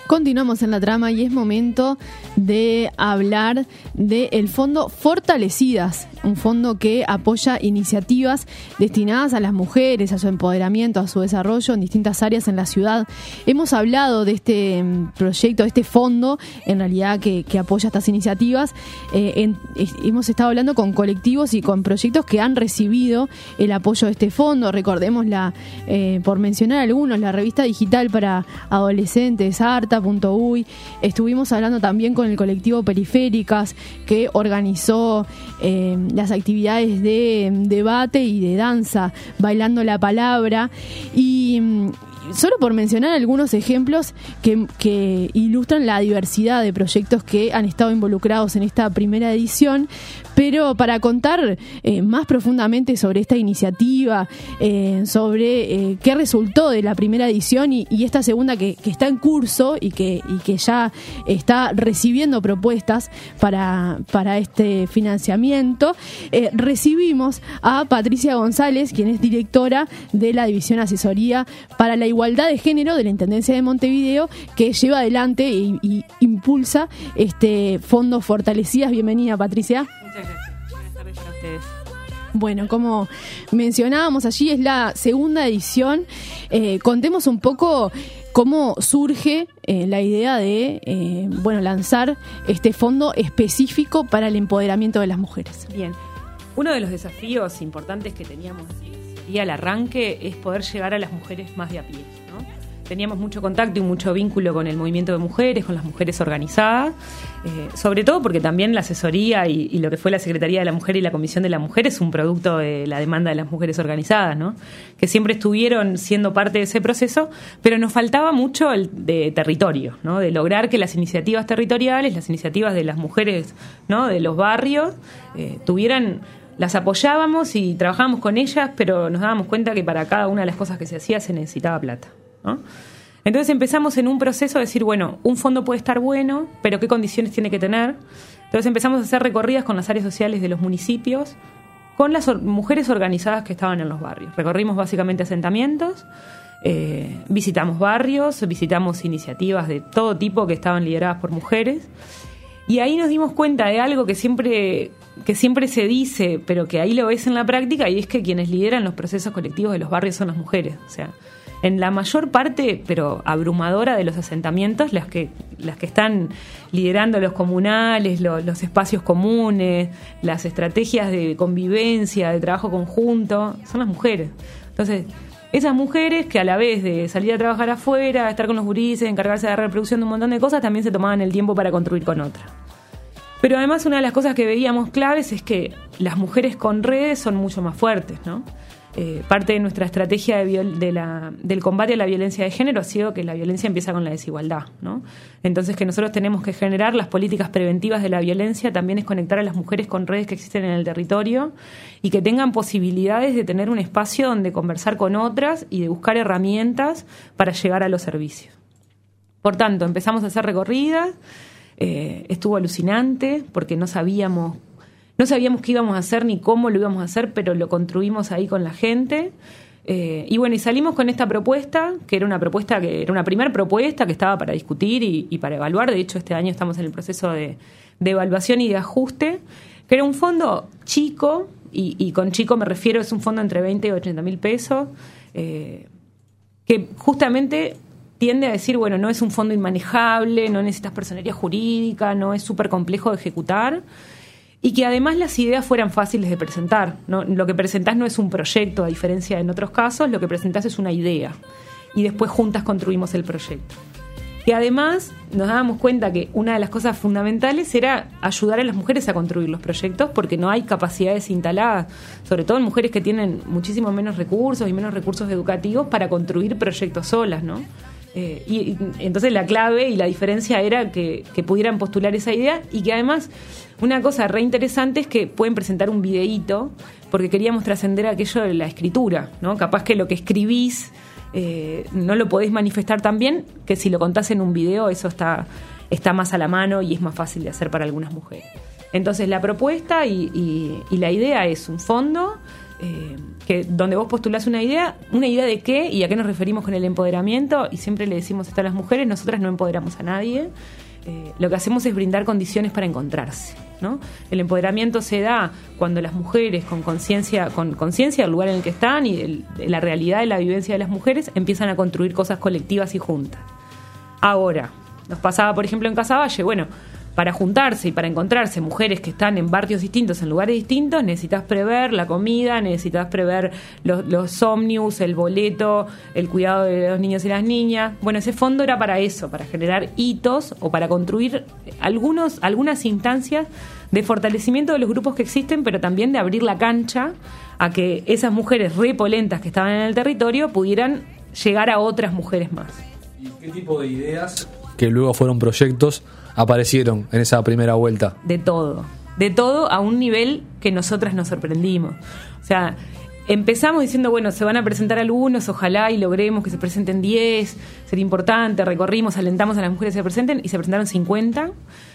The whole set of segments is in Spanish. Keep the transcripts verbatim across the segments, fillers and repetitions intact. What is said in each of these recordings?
Continuamos en la trama y es momento de hablar del Fondo Fortalecidas, un fondo que apoya iniciativas destinadas a las mujeres, a su empoderamiento, a su desarrollo en distintas áreas en la ciudad. Hemos hablado de este proyecto, de este fondo, en realidad que, que apoya estas iniciativas. Eh, en, es, hemos estado hablando con colectivos y con proyectos que han recibido el apoyo de este fondo. Recordemos, la, eh, por mencionar algunos, la revista digital para adolescentes, arta punto uy. Estuvimos hablando también con el colectivo Periféricas, que organizó eh, las actividades de debate y de danza, Bailando la Palabra. Y solo por mencionar algunos ejemplos que, que ilustran la diversidad de proyectos que han estado involucrados en esta primera edición, pero para contar eh, más profundamente sobre esta iniciativa, eh, sobre eh, qué resultó de la primera edición y, y esta segunda que, que está en curso y que, y que ya está recibiendo propuestas para, para este financiamiento, eh, recibimos a Patricia González, quien es directora de la División Asesoría para la Igualdad de Género de la Intendencia de Montevideo, que lleva adelante y, y impulsa este Fondo Fortalecidas. Bienvenida, Patricia. Muchas gracias. Buenas tardes para ustedes. Bueno, como mencionábamos allí, es la segunda edición. Eh, contemos un poco cómo surge eh, la idea de eh, bueno, lanzar este fondo específico para el empoderamiento de las mujeres. Bien, uno de los desafíos importantes que teníamos y al arranque es poder llegar a las mujeres más de a pie, ¿no? Teníamos mucho contacto y mucho vínculo con el movimiento de mujeres, con las mujeres organizadas, eh, sobre todo porque también la asesoría y, y lo que fue la Secretaría de la Mujer y la Comisión de la Mujer es un producto de la demanda de las mujeres organizadas, ¿no? Que siempre estuvieron siendo parte de ese proceso, pero nos faltaba mucho el de territorio, ¿no? De lograr que las iniciativas territoriales, las iniciativas de las mujeres, ¿no? De los barrios, eh, tuvieran... Las apoyábamos y trabajábamos con ellas, pero nos dábamos cuenta que para cada una de las cosas que se hacía se necesitaba plata, ¿no? Entonces empezamos en un proceso de decir, bueno, un fondo puede estar bueno, pero ¿qué condiciones tiene que tener? Entonces empezamos a hacer recorridas con las áreas sociales de los municipios, con las or- mujeres organizadas que estaban en los barrios. Recorrimos básicamente asentamientos, eh, visitamos barrios, visitamos iniciativas de todo tipo que estaban lideradas por mujeres. Y ahí nos dimos cuenta de algo que siempre, que siempre se dice, pero que ahí lo ves en la práctica, y es que quienes lideran los procesos colectivos de los barrios son las mujeres. O sea, en la mayor parte, pero abrumadora, de los asentamientos, las que, las que están liderando los comunales, lo, los espacios comunes, las estrategias de convivencia, de trabajo conjunto, son las mujeres. Entonces, esas mujeres que a la vez de salir a trabajar afuera, estar con los gurises, encargarse de la reproducción de un montón de cosas, también se tomaban el tiempo para construir con otra. Pero además una de las cosas que veíamos claves es que las mujeres con redes son mucho más fuertes, ¿no? Eh, parte de nuestra estrategia de viol- de la, del combate a la violencia de género ha sido que la violencia empieza con la desigualdad, ¿no? Entonces, que nosotros tenemos que generar las políticas preventivas de la violencia también es conectar a las mujeres con redes que existen en el territorio y que tengan posibilidades de tener un espacio donde conversar con otras y de buscar herramientas para llegar a los servicios. Por tanto, empezamos a hacer recorridas, eh, estuvo alucinante porque no sabíamos No sabíamos qué íbamos a hacer ni cómo lo íbamos a hacer, pero lo construimos ahí con la gente. Eh, y bueno, y salimos con esta propuesta, que era una propuesta que era una primera propuesta que estaba para discutir y, y para evaluar. De hecho, este año estamos en el proceso de, de evaluación y de ajuste, que era un fondo chico, y, y con chico me refiero, es un fondo entre veinte y ochenta mil pesos, eh, que justamente tiende a decir, bueno, no es un fondo inmanejable, no necesitas personería jurídica, no es súper complejo de ejecutar, y que además las ideas fueran fáciles de presentar, ¿no? Lo que presentás no es un proyecto, a diferencia de en otros casos, lo que presentás es una idea, y después juntas construimos el proyecto. Y además nos dábamos cuenta que una de las cosas fundamentales era ayudar a las mujeres a construir los proyectos, porque no hay capacidades instaladas, sobre todo en mujeres que tienen muchísimo menos recursos y menos recursos educativos para construir proyectos solas, ¿no? Eh, y, y entonces la clave y la diferencia era que, que pudieran postular esa idea, y que además una cosa re interesante es que pueden presentar un videíto, porque queríamos trascender aquello de la escritura, ¿no? Capaz que lo que escribís eh, no lo podés manifestar tan bien, que si lo contás en un video eso está, está más a la mano y es más fácil de hacer para algunas mujeres. Entonces la propuesta y, y, y la idea es un fondo eh, que donde vos postulás una idea, una idea de qué y a qué nos referimos con el empoderamiento, y siempre le decimos esto a las mujeres: nosotras no empoderamos a nadie, eh, lo que hacemos es brindar condiciones para encontrarse, ¿no? El empoderamiento se da cuando las mujeres, con conciencia con conciencia del lugar en el que están y el, de la realidad de la vivencia de las mujeres, empiezan a construir cosas colectivas y juntas. Ahora, nos pasaba, por ejemplo, en Casaballe, bueno, para juntarse y para encontrarse mujeres que están en barrios distintos, en lugares distintos, necesitas prever la comida, necesitas prever los, los ómnibus, el boleto, el cuidado de los niños y las niñas. Bueno, ese fondo era para eso, para generar hitos o para construir algunos, algunas instancias de fortalecimiento de los grupos que existen, pero también de abrir la cancha a que esas mujeres repolentas que estaban en el territorio pudieran llegar a otras mujeres más. ¿Y qué tipo de ideas, que luego fueron proyectos, aparecieron en esa primera vuelta? De todo, de todo a un nivel que nosotras nos sorprendimos. O sea, empezamos diciendo, bueno, se van a presentar algunos, ojalá y logremos que se presenten diez, sería importante, recorrimos, alentamos a las mujeres que se presenten, y se presentaron cincuenta,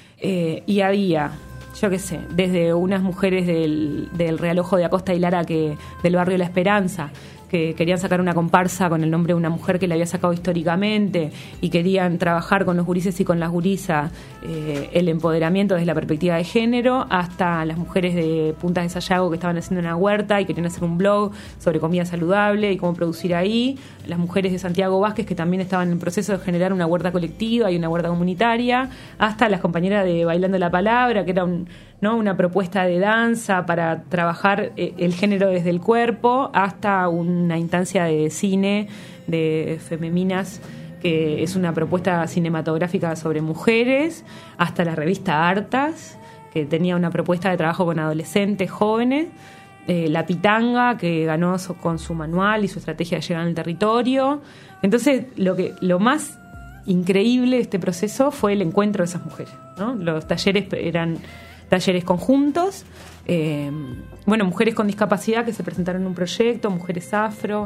eh, y había, yo qué sé, desde unas mujeres del, del Realojo de Acosta y Lara, que, del barrio La Esperanza, que querían sacar una comparsa con el nombre de una mujer que la había sacado históricamente, y querían trabajar con los gurises y con las gurisas eh, el empoderamiento desde la perspectiva de género, hasta las mujeres de Puntas de Sayago que estaban haciendo una huerta y querían hacer un blog sobre comida saludable y cómo producir ahí, las mujeres de Santiago Vázquez que también estaban en el proceso de generar una huerta colectiva y una huerta comunitaria, hasta las compañeras de Bailando la Palabra, que era un, ¿no? una propuesta de danza para trabajar eh, el género desde el cuerpo, hasta una instancia de cine de Fememinas, que es una propuesta cinematográfica sobre mujeres, hasta la revista Hartas, que tenía una propuesta de trabajo con adolescentes jóvenes, eh, La Pitanga, que ganó so, con su manual y su estrategia de llegar al territorio. Entonces, lo que lo más increíble de este proceso fue el encuentro de esas mujeres, ¿no? Los talleres eran talleres conjuntos, eh, bueno, mujeres con discapacidad que se presentaron en un proyecto, mujeres afro.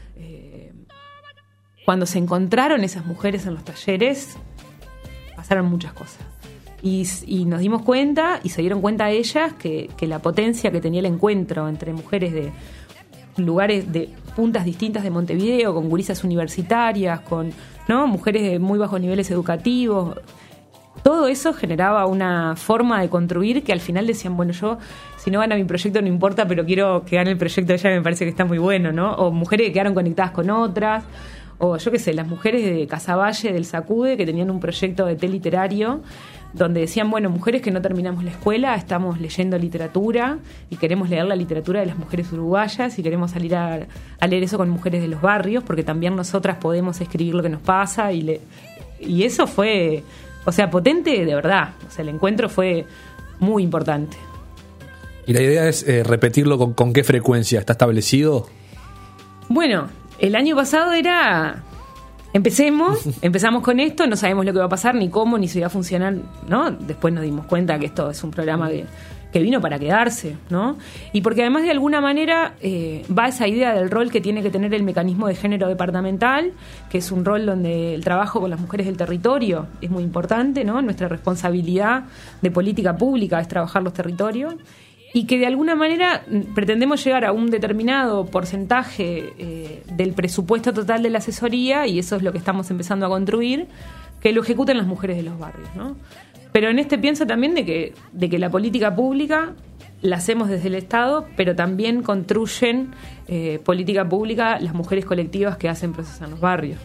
Eh, cuando se encontraron esas mujeres en los talleres, pasaron muchas cosas. Y, y nos dimos cuenta, y se dieron cuenta ellas, que, que la potencia que tenía el encuentro entre mujeres de lugares, de puntas distintas de Montevideo, con gurisas universitarias, con, ¿no? mujeres de muy bajos niveles educativos, todo eso generaba una forma de construir que al final decían, bueno, yo, si no gana mi proyecto no importa, pero quiero que gane el proyecto de ella, me parece que está muy bueno, ¿no? O mujeres que quedaron conectadas con otras, o yo qué sé, las mujeres de Casaballe, del Sacude, que tenían un proyecto de té literario, donde decían, bueno, mujeres que no terminamos la escuela, estamos leyendo literatura y queremos leer la literatura de las mujeres uruguayas y queremos salir a, a leer eso con mujeres de los barrios, porque también nosotras podemos escribir lo que nos pasa, y, le, y eso fue... O sea, potente de verdad. O sea, el encuentro fue muy importante. ¿Y la idea es eh, repetirlo con, con qué frecuencia? ¿Está establecido? Bueno, el año pasado era... Empecemos, empezamos con esto, no sabemos lo que va a pasar, ni cómo, ni si va a funcionar, ¿no? Después nos dimos cuenta que esto es un programa que, que vino para quedarse, ¿no? Y porque además de alguna manera eh, va esa idea del rol que tiene que tener el mecanismo de género departamental, que es un rol donde el trabajo con las mujeres del territorio es muy importante, ¿no? Nuestra responsabilidad de política pública es trabajar los territorios, y que de alguna manera pretendemos llegar a un determinado porcentaje eh, del presupuesto total de la asesoría, y eso es lo que estamos empezando a construir, que lo ejecuten las mujeres de los barrios, ¿no? Pero en este pienso también de que, de que la política pública la hacemos desde el Estado, pero también construyen eh, política pública las mujeres colectivas que hacen procesos en los barrios.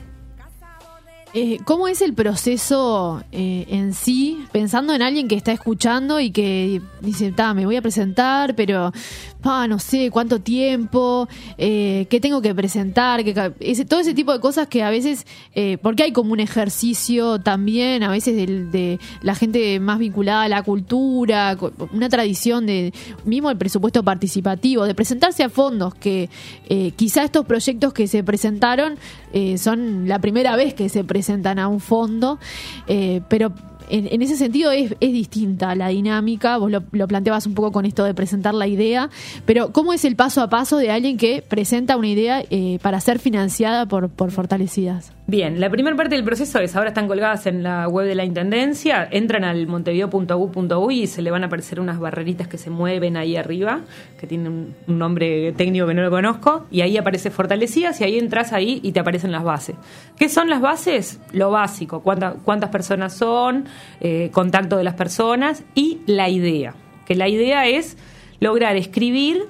Eh, ¿Cómo es el proceso eh, en sí, pensando en alguien que está escuchando y que dice, ta, me voy a presentar, pero ah, no sé cuánto tiempo, eh, qué tengo que presentar, que, ese, todo ese tipo de cosas que a veces, eh, porque hay como un ejercicio también, a veces de, de la gente más vinculada a la cultura, una tradición de mismo el presupuesto participativo, de presentarse a fondos, que eh, quizá estos proyectos que se presentaron eh, son la primera vez que se presentan presentan a un fondo, eh, pero en, en ese sentido es, es distinta la dinámica. Vos lo, lo planteabas un poco con esto de presentar la idea, pero ¿cómo es el paso a paso de alguien que presenta una idea eh, para ser financiada por, por Fortalecidas? Bien, la primera parte del proceso es, ahora están colgadas en la web de la Intendencia, entran al montevideo punto gov punto uy y se le van a aparecer unas barreritas que se mueven ahí arriba, que tienen un, un nombre técnico que no lo conozco, y ahí aparece Fortalecidas, y ahí entras ahí y te aparecen las bases. ¿Qué son las bases? Lo básico, cuánta, cuántas personas son, eh, contacto de las personas y la idea, que la idea es lograr escribir,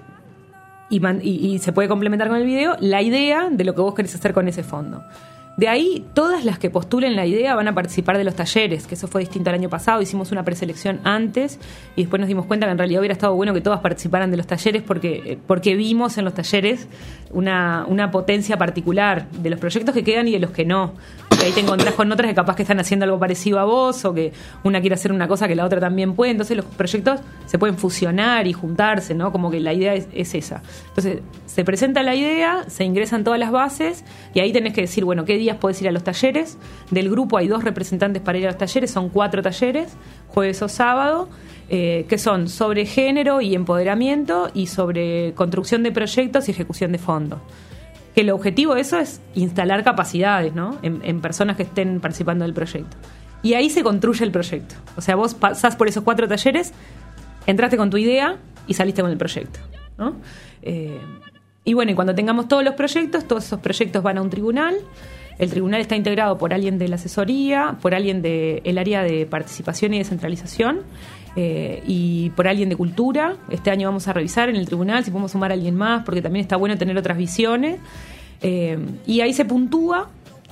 y, man, y, y se puede complementar con el video, la idea de lo que vos querés hacer con ese fondo. De ahí, todas las que postulen la idea van a participar de los talleres, que eso fue distinto al año pasado. Hicimos una preselección antes y después nos dimos cuenta que en realidad hubiera estado bueno que todas participaran de los talleres porque, porque vimos en los talleres una, una potencia particular de los proyectos que quedan y de los que no. Porque ahí te encontrás con otras que capaz que están haciendo algo parecido a vos o que una quiere hacer una cosa que la otra también puede. Entonces los proyectos se pueden fusionar y juntarse, ¿no? Como que la idea es, es esa. Entonces se presenta la idea, se ingresan todas las bases y ahí tenés que decir, bueno, ¿qué día podés ir a los talleres? Del grupo hay dos representantes para ir a los talleres, son cuatro talleres, jueves o sábado, eh, que son sobre género y empoderamiento y sobre construcción de proyectos y ejecución de fondos. Que el objetivo de eso es instalar capacidades, ¿no? en, en personas que estén participando del proyecto. Y ahí se construye el proyecto. O sea, vos pasás por esos cuatro talleres, entraste con tu idea y saliste con el proyecto, ¿no? Eh, y bueno, y cuando tengamos todos los proyectos, todos esos proyectos van a un tribunal. El tribunal está integrado por alguien de la asesoría, por alguien del área de participación y descentralización eh, y por alguien de cultura. Este año vamos a revisar en el tribunal si podemos sumar a alguien más, porque también está bueno tener otras visiones. Eh, y ahí se puntúa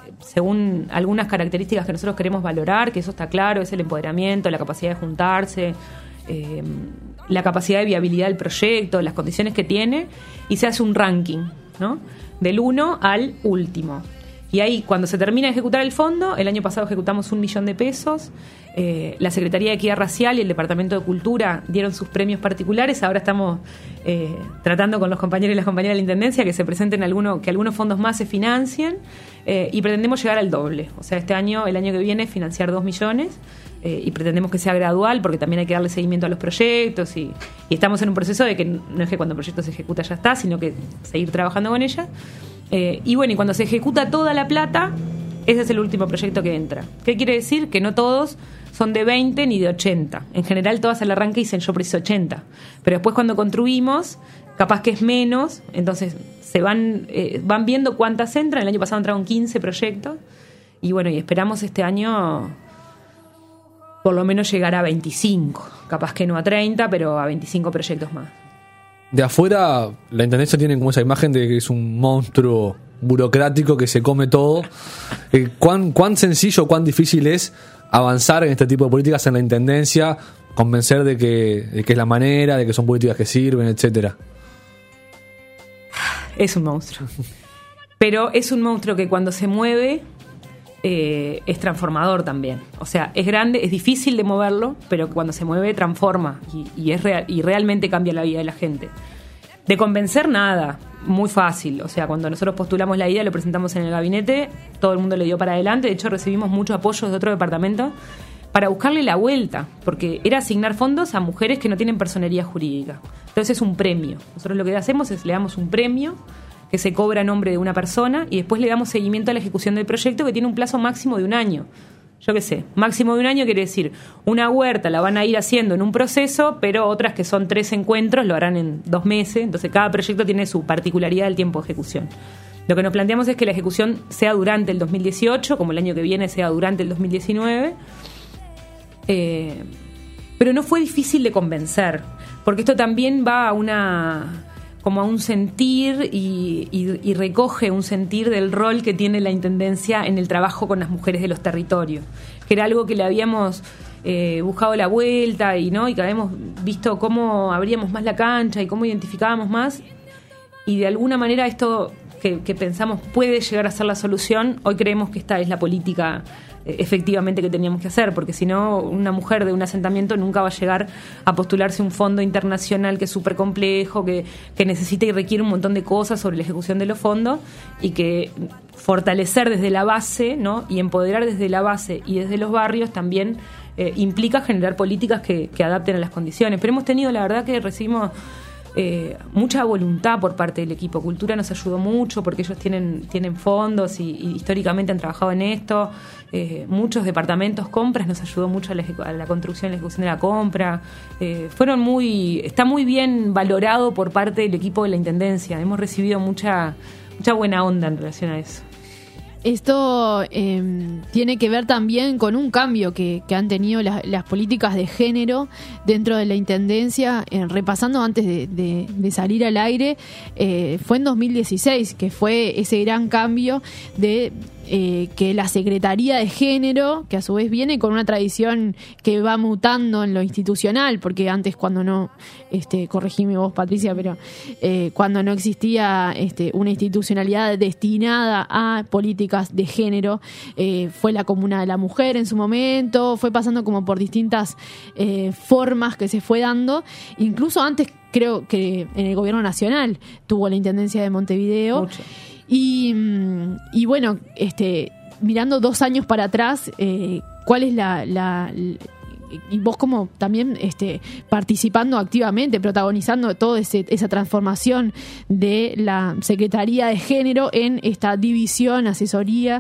según algunas características que nosotros queremos valorar, que eso está claro, es el empoderamiento, la capacidad de juntarse, eh, la capacidad de viabilidad del proyecto, las condiciones que tiene, y se hace un ranking, ¿no? Del uno al último. Y ahí, cuando se termina de ejecutar el fondo, el año pasado ejecutamos un millón de pesos, eh, la Secretaría de Equidad Racial y el Departamento de Cultura dieron sus premios particulares. Ahora estamos eh, tratando con los compañeros y las compañeras de la Intendencia que se presenten algunos, que algunos fondos más se financien, eh, y pretendemos llegar al doble. O sea, este año, el año que viene, financiar dos millones, eh, y pretendemos que sea gradual porque también hay que darle seguimiento a los proyectos y, y estamos en un proceso de que no es que cuando el proyecto se ejecuta ya está, sino que seguir trabajando con ella. Eh, y bueno, y cuando se ejecuta toda la plata, ese es el último proyecto que entra. ¿Qué quiere decir? Que no todos son de veinte ni de ochenta. En general todas al arranque dicen yo preciso ochenta. Pero después cuando construimos, capaz que es menos, entonces se van, eh, van viendo cuántas entran. El año pasado entraron quince proyectos. Y bueno, y esperamos este año por lo menos llegar a veinticinco. Capaz que no a treinta, pero a veinticinco proyectos más. De afuera, la Intendencia tiene como esa imagen de que es un monstruo burocrático que se come todo. Eh, ¿cuán, ¿Cuán sencillo, cuán difícil es avanzar en este tipo de políticas en la Intendencia, convencer de que, de que es la manera, de que son políticas que sirven, etcétera? Es un monstruo. Pero es un monstruo que cuando se mueve eh, es transformador también. O sea, es grande, es difícil de moverlo, pero cuando se mueve transforma y, y, es real, y realmente cambia la vida de la gente. De convencer, nada, muy fácil. O sea, cuando nosotros postulamos la idea, lo presentamos en el gabinete, todo el mundo le dio para adelante. De hecho, recibimos mucho apoyo de otro departamento para buscarle la vuelta, porque era asignar fondos a mujeres que no tienen personería jurídica. Entonces es un premio. Nosotros lo que hacemos es le damos un premio que se cobra a nombre de una persona y después le damos seguimiento a la ejecución del proyecto, que tiene un plazo máximo de un año. Yo qué sé, máximo de un año quiere decir, una huerta la van a ir haciendo en un proceso, pero otras que son tres encuentros lo harán en dos meses. Entonces cada proyecto tiene su particularidad del tiempo de ejecución. Lo que nos planteamos es que la ejecución sea durante el dos mil dieciocho, como el año que viene sea durante el dos mil diecinueve. Eh, pero no fue difícil de convencer, porque esto también va a una... como a un sentir y, y, y recoge un sentir del rol que tiene la Intendencia en el trabajo con las mujeres de los territorios, que era algo que le habíamos eh, buscado la vuelta y no y que habíamos visto cómo abríamos más la cancha y cómo identificábamos más, y de alguna manera esto que, que pensamos puede llegar a ser la solución. Hoy creemos que esta es la política efectivamente que teníamos que hacer, porque si no, una mujer de un asentamiento nunca va a llegar a postularse un fondo internacional que es súper complejo, que, que necesita y requiere un montón de cosas sobre la ejecución de los fondos, y que fortalecer desde la base, ¿no? Y empoderar desde la base y desde los barrios también eh, implica generar políticas que, que adapten a las condiciones. Pero hemos tenido, la verdad que recibimos eh, mucha voluntad por parte del equipo. Cultura nos ayudó mucho porque ellos tienen, tienen fondos y, y históricamente han trabajado en esto. Eh, muchos departamentos, compras, nos ayudó mucho a la, a la construcción y la ejecución de la compra. Eh, fueron muy, está muy bien valorado por parte del equipo de la Intendencia. Hemos recibido mucha, mucha buena onda en relación a eso. Esto eh, tiene que ver también con un cambio que, que han tenido la, las políticas de género dentro de la Intendencia. Eh, repasando antes de, de, de salir al aire, eh, fue en dos mil dieciséis que fue ese gran cambio de eh, que la Secretaría de Género, que a su vez viene con una tradición que va mutando en lo institucional, porque antes cuando no, este, corregime vos Patricia, pero eh, cuando no existía este, una institucionalidad destinada a políticas de género, eh, fue la Comuna de la Mujer en su momento, fue pasando como por distintas eh, formas que se fue dando, incluso antes creo que en el gobierno nacional tuvo la Intendencia de Montevideo. Mucho. Y, y bueno, este, mirando dos años para atrás, eh, ¿cuál es la, la, la y vos como también este, participando activamente, protagonizando toda esa transformación de la Secretaría de Género en esta división, asesoría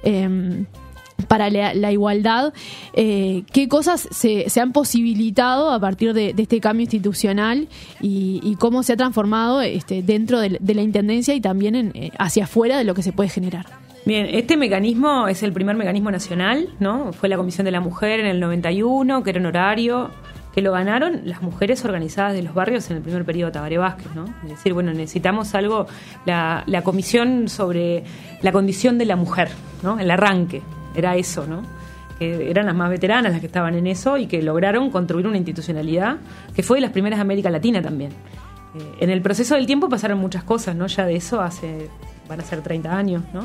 eh, para la, la igualdad, eh, ¿qué cosas se, se han posibilitado a partir de, de este cambio institucional y, y cómo se ha transformado este, dentro de, de la Intendencia y también en, hacia afuera de lo que se puede generar? Bien, este mecanismo es el primer mecanismo nacional, ¿no? Fue la Comisión de la Mujer en el noventa y uno, que era un horario que lo ganaron las mujeres organizadas de los barrios en el primer periodo Tabaré Vázquez, ¿no? Es decir, bueno, necesitamos algo, la, la comisión sobre la condición de la mujer, ¿no? El arranque, era eso, ¿no? Que eran las más veteranas las que estaban en eso y que lograron construir una institucionalidad que fue de las primeras de América Latina también. Eh, en el proceso del tiempo pasaron muchas cosas, ¿no? Ya de eso hace, van a ser treinta años, ¿no?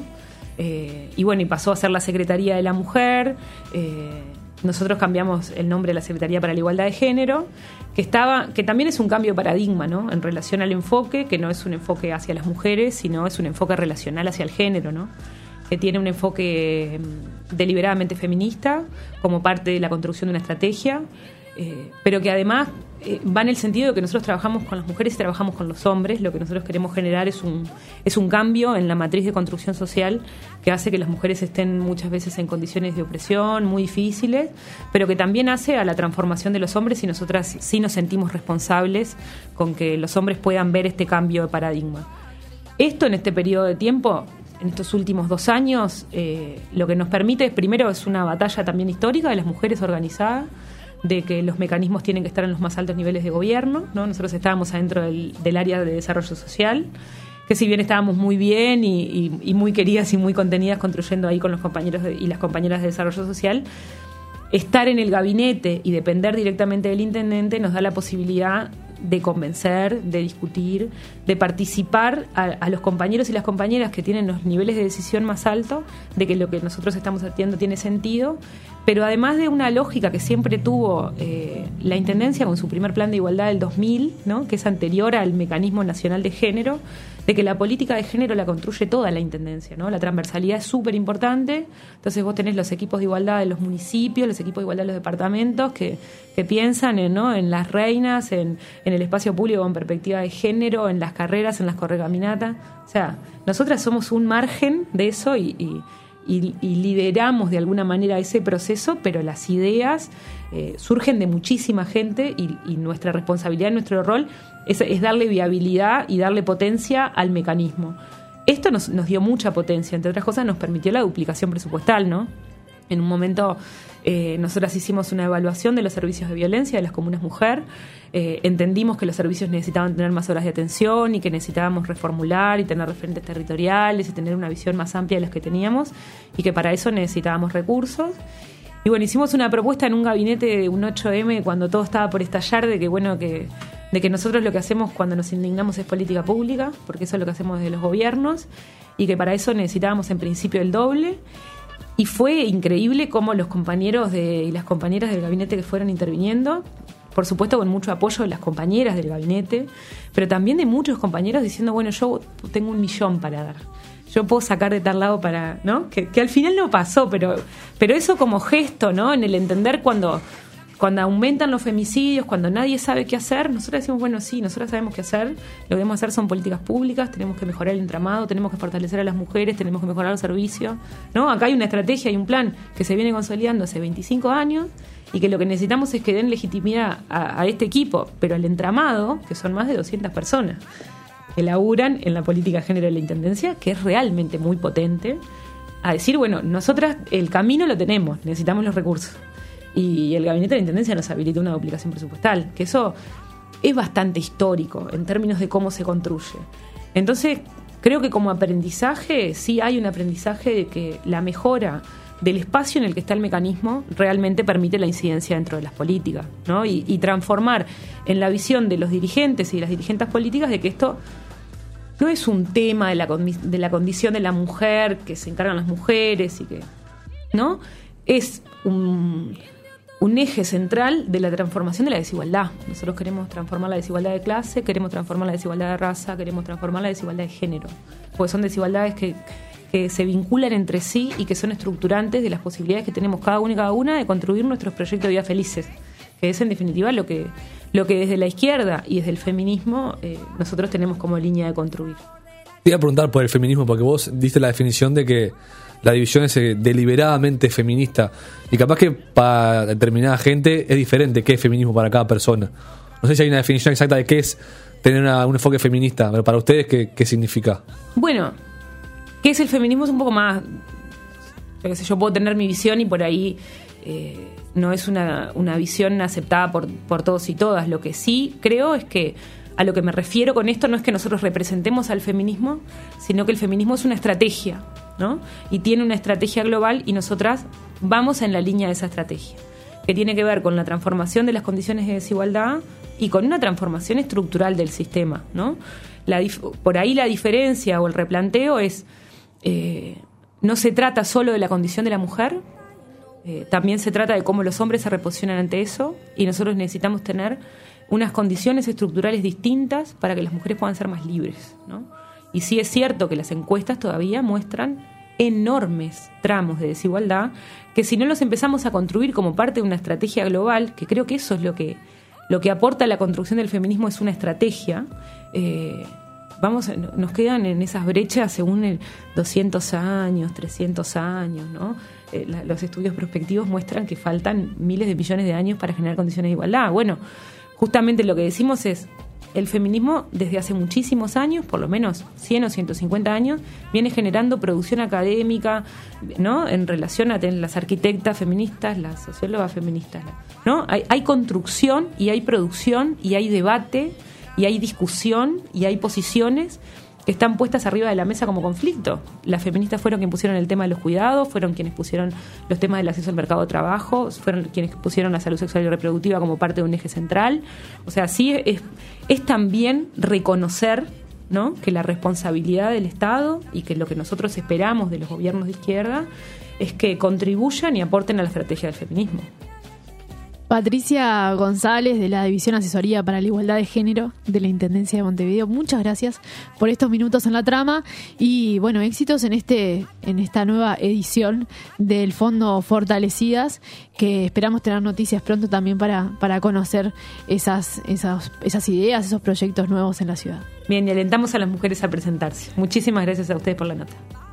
Eh, y bueno, y pasó a ser la Secretaría de la Mujer. Eh, nosotros cambiamos el nombre de la Secretaría para la Igualdad de Género, que estaba, que también es un cambio de paradigma, ¿no? En relación al enfoque, que no es un enfoque hacia las mujeres, sino es un enfoque relacional hacia el género, ¿no? Que tiene un enfoque deliberadamente feminista como parte de la construcción de una estrategia, eh, pero que además eh, va en el sentido de que nosotros trabajamos con las mujeres y trabajamos con los hombres. Lo que nosotros queremos generar es un, es un cambio en la matriz de construcción social que hace que las mujeres estén muchas veces en condiciones de opresión muy difíciles, pero que también hace a la transformación de los hombres, y nosotras sí nos sentimos responsables con que los hombres puedan ver este cambio de paradigma. Esto en este periodo de tiempo, en estos últimos dos años, eh, lo que nos permite, primero, es una batalla también histórica de las mujeres organizadas, de que los mecanismos tienen que estar en los más altos niveles de gobierno, ¿no? Nosotros estábamos adentro del, del área de desarrollo social, que si bien estábamos muy bien y, y, y muy queridas y muy contenidas construyendo ahí con los compañeros de, y las compañeras de desarrollo social, estar en el gabinete y depender directamente del intendente nos da la posibilidad de convencer, de discutir, de participar a, a los compañeros y las compañeras que tienen los niveles de decisión más altos, de que lo que nosotros estamos haciendo tiene sentido, pero además de una lógica que siempre tuvo eh, la Intendencia con su primer plan de igualdad del dos mil, ¿no? Que es anterior al mecanismo nacional de género, de que la política de género la construye toda la Intendencia, ¿no? La transversalidad es súper importante. Entonces vos tenés los equipos de igualdad de los municipios, los equipos de igualdad de los departamentos que, que piensan en, ¿no? en las reinas, en, en el espacio público con perspectiva de género, en las carreras, en las correcaminatas. O sea, nosotras somos un margen de eso y, y, y, y lideramos de alguna manera ese proceso, pero las ideas eh, surgen de muchísima gente y, y nuestra responsabilidad, nuestro rol es, es darle viabilidad y darle potencia al mecanismo. Esto nos, nos dio mucha potencia, entre otras cosas nos permitió la duplicación presupuestal, ¿no? En un momento eh, nosotras hicimos una evaluación de los servicios de violencia de las comunas mujer, eh, entendimos que los servicios necesitaban tener más horas de atención y que necesitábamos reformular y tener referentes territoriales y tener una visión más amplia de las que teníamos y que para eso necesitábamos recursos. Y bueno, hicimos una propuesta en un gabinete de un ocho eme cuando todo estaba por estallar de que bueno que de que nosotros lo que hacemos cuando nos indignamos es política pública, porque eso es lo que hacemos desde los gobiernos, y que para eso necesitábamos en principio el doble. Y fue increíble cómo los compañeros de, y las compañeras del gabinete que fueron interviniendo, por supuesto con mucho apoyo de las compañeras del gabinete, pero también de muchos compañeros diciendo, bueno, yo tengo un millón para dar, yo puedo sacar de tal lado para, ¿no? Que, que al final no pasó, pero, pero eso como gesto, ¿no? En el entender cuando, cuando aumentan los femicidios, cuando nadie sabe qué hacer, nosotros decimos, bueno, sí, nosotros sabemos qué hacer, lo que debemos hacer son políticas públicas, tenemos que mejorar el entramado, tenemos que fortalecer a las mujeres, tenemos que mejorar los servicios, ¿no? Acá hay una estrategia, hay un plan que se viene consolidando hace veinticinco años y que lo que necesitamos es que den legitimidad a, a este equipo, pero al entramado, que son más de doscientas personas que laburan en la política de género de la Intendencia, que es realmente muy potente, a decir, bueno, nosotras el camino lo tenemos, necesitamos los recursos. Y el Gabinete de la Intendencia nos habilita una duplicación presupuestal, que eso es bastante histórico en términos de cómo se construye. Entonces, creo que como aprendizaje, sí hay un aprendizaje de que la mejora del espacio en el que está el mecanismo realmente permite la incidencia dentro de las políticas, ¿no? Y, y transformar en la visión de los dirigentes y de las dirigentes políticas de que esto no es un tema de la, de la condición de la mujer, que se encargan las mujeres y que, ¿no? Es un... un eje central de la transformación de la desigualdad. Nosotros queremos transformar la desigualdad de clase, queremos transformar la desigualdad de raza, queremos transformar la desigualdad de género, porque son desigualdades que, que se vinculan entre sí y que son estructurantes de las posibilidades que tenemos cada uno y cada una de construir nuestros proyectos de vida felices, que es en definitiva lo que, lo que desde la izquierda y desde el feminismo eh, nosotros tenemos como línea de construir. Te iba a preguntar por el feminismo, porque vos diste la definición de que la división es deliberadamente feminista y capaz que para determinada gente es diferente qué es feminismo para cada persona. No sé si hay una definición exacta de qué es tener una, un enfoque feminista, pero para ustedes, ¿qué, qué significa? Bueno, ¿qué es el feminismo? Es un poco más... Yo qué sé, yo puedo tener mi visión y por ahí eh, no es una, una visión aceptada por, por todos y todas. Lo que sí creo es que a lo que me refiero con esto no es que nosotros representemos al feminismo, sino que el feminismo es una estrategia, ¿no? Y tiene una estrategia global y nosotras vamos en la línea de esa estrategia, que tiene que ver con la transformación de las condiciones de desigualdad y con una transformación estructural del sistema, ¿no? La dif- por ahí la diferencia o el replanteo es, eh, no se trata solo de la condición de la mujer, eh, también se trata de cómo los hombres se reposicionan ante eso y nosotros necesitamos tener unas condiciones estructurales distintas para que las mujeres puedan ser más libres, ¿no? Y sí es cierto que las encuestas todavía muestran enormes tramos de desigualdad que si no los empezamos a construir como parte de una estrategia global, que creo que eso es lo que, lo que aporta la construcción del feminismo, es una estrategia, eh, vamos, nos quedan en esas brechas según el doscientos años, trescientos años, ¿no? Eh, la, los estudios prospectivos muestran que faltan miles de millones de años para generar condiciones de igualdad. Bueno, justamente lo que decimos es, el feminismo desde hace muchísimos años, por lo menos cien o ciento cincuenta años, viene generando producción académica, ¿no? En relación a las arquitectas feministas, las sociólogas feministas, ¿no? Hay, hay construcción y hay producción y hay debate y hay discusión y hay posiciones que están puestas arriba de la mesa como conflicto. Las feministas fueron quienes pusieron el tema de los cuidados, fueron quienes pusieron los temas del acceso al mercado de trabajo, fueron quienes pusieron la salud sexual y reproductiva como parte de un eje central. O sea, sí es, es también reconocer, ¿no?, que la responsabilidad del Estado y que lo que nosotros esperamos de los gobiernos de izquierda es que contribuyan y aporten a la estrategia del feminismo. Patricia González, de la División Asesoría para la Igualdad de Género de la Intendencia de Montevideo, muchas gracias por estos minutos en la trama y bueno, éxitos en este en esta nueva edición del Fondo Fortalecidas, que esperamos tener noticias pronto también para, para conocer esas, esas, esas ideas, esos proyectos nuevos en la ciudad. Bien, y alentamos a las mujeres a presentarse. Muchísimas gracias a ustedes por la nota.